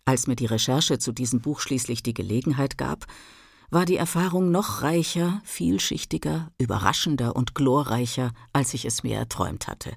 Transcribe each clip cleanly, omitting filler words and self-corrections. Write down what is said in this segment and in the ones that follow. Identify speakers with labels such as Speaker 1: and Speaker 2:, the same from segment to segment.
Speaker 1: Als mir die Recherche zu diesem Buch schließlich die Gelegenheit gab, war die Erfahrung noch reicher, vielschichtiger, überraschender und glorreicher, als ich es mir erträumt hatte.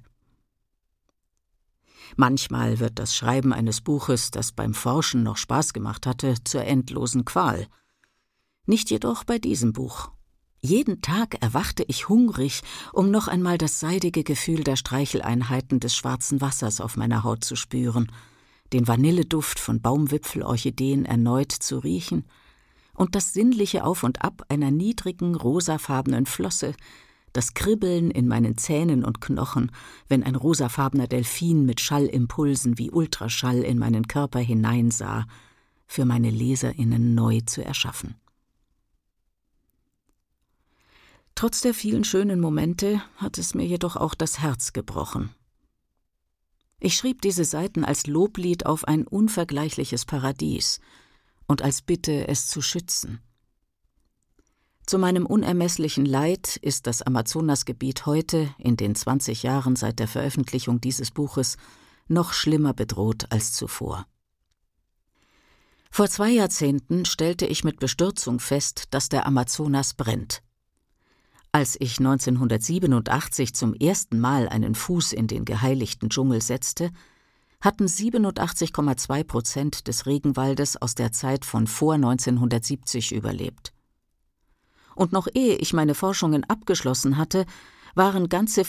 Speaker 1: Manchmal wird das Schreiben eines Buches, das beim Forschen noch Spaß gemacht hatte, zur endlosen Qual. Nicht jedoch bei diesem Buch. Jeden Tag erwachte ich hungrig, um noch einmal das seidige Gefühl der Streicheleinheiten des schwarzen Wassers auf meiner Haut zu spüren, den Vanilleduft von Baumwipfelorchideen erneut zu riechen und das sinnliche Auf und Ab einer niedrigen, rosafarbenen Flosse, das Kribbeln in meinen Zähnen und Knochen, wenn ein rosafarbener Delfin mit Schallimpulsen wie Ultraschall in meinen Körper hineinsah, für meine LeserInnen neu zu erschaffen. Trotz der vielen schönen Momente hat es mir jedoch auch das Herz gebrochen. Ich schrieb diese Seiten als Loblied auf ein unvergleichliches Paradies und als Bitte, es zu schützen. Zu meinem unermesslichen Leid ist das Amazonasgebiet heute, in den 20 Jahren seit der Veröffentlichung dieses Buches, noch schlimmer bedroht als zuvor. Vor 2 Jahrzehnten stellte ich mit Bestürzung fest, dass der Amazonas brennt. Als ich 1987 zum ersten Mal einen Fuß in den geheiligten Dschungel setzte, hatten 87,2% des Regenwaldes aus der Zeit von vor 1970 überlebt. Und noch ehe ich meine Forschungen abgeschlossen hatte, waren ganze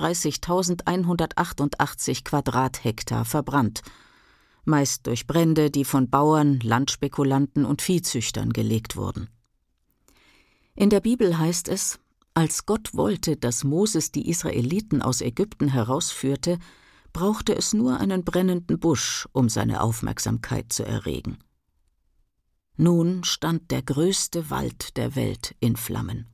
Speaker 1: 34.188 Quadrathektar verbrannt, meist durch Brände, die von Bauern, Landspekulanten und Viehzüchtern gelegt wurden. In der Bibel heißt es: Als Gott wollte, dass Moses die Israeliten aus Ägypten herausführte, brauchte es nur einen brennenden Busch, um seine Aufmerksamkeit zu erregen. Nun stand der größte Wald der Welt in Flammen.